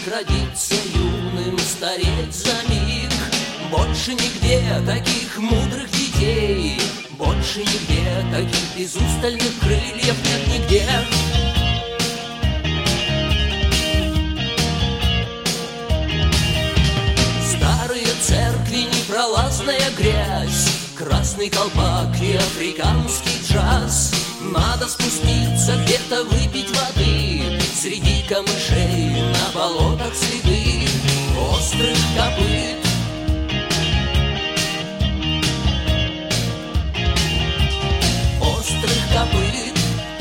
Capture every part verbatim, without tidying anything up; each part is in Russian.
ледник родится юным, стареть за миг. Больше нигде таких мудрых детей, больше нигде таких безустальных крыльев нет нигде. Старые церкви, непролазная грязь, красный колпак и африканский джаз. Надо спуститься где-то, выпить воды, среди камышей на болотах следы острых копыт. Острых копыт.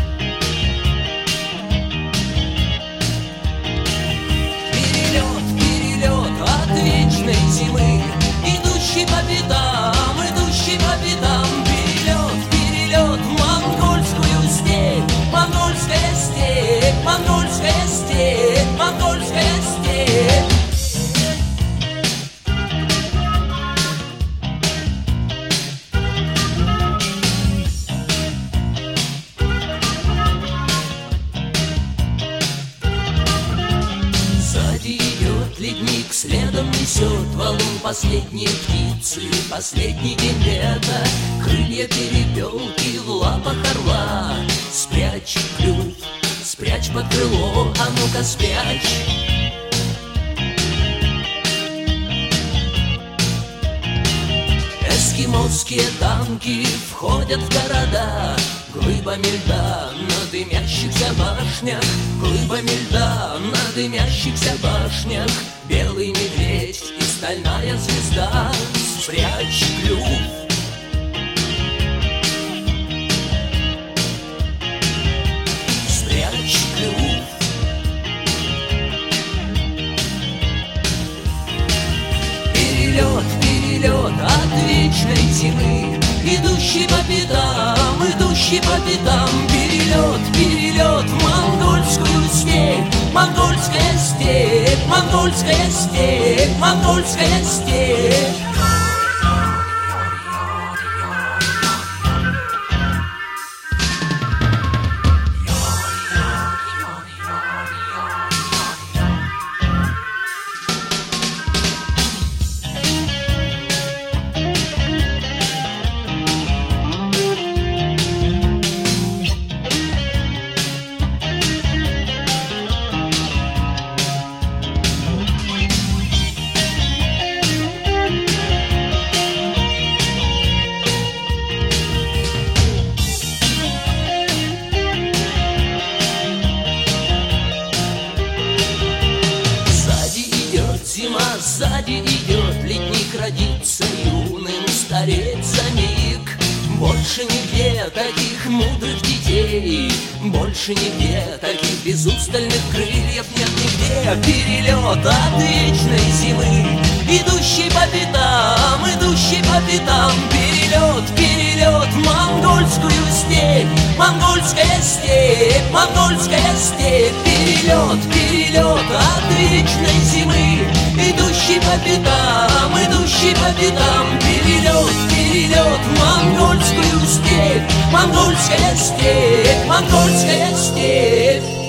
Перелет, перелет от вечной зимы, идущий по пятам, идущий по пятам. Перелет, перелет в монгольскую степь, монгольская степь, монгольская степь, монгольская степь. Сзади идет ледник, следом несет валун последние птицы, последний день лета. Крылья перепелки в лапах орла. Спрячь клюв, спрячь под крыло, а ну-ка спрячь. Эскимосские танки входят в города глыбами льда на дымящихся башнях, глыбами льда на дымящихся башнях. Белый медведь и стальная звезда, спрячь клюв. Спрячь клюв. Перелет, перелет от вечной зимы, идущий по пятам, идущий по пятам. Перелет, перелет в монгольскую степь, монгольская степь, монгольская степь, монгольская степь. Зима, сзади идет ледник, родится юным, стареть за миг. Больше нигде таких мудрых детей, больше нигде таких безустальных крыльев нет нигде. Перелет от вечной зимы, идущий по пятам, идущий по пятам. Перелет, перелет в монгольскую степь, монгольская степь, монгольская степь. Перелет, перелет от вечной зимы, идущий по пятам, идущий по пятам. Перелет, перелет в монгольскую степь, монгольская степь, монгольская степь.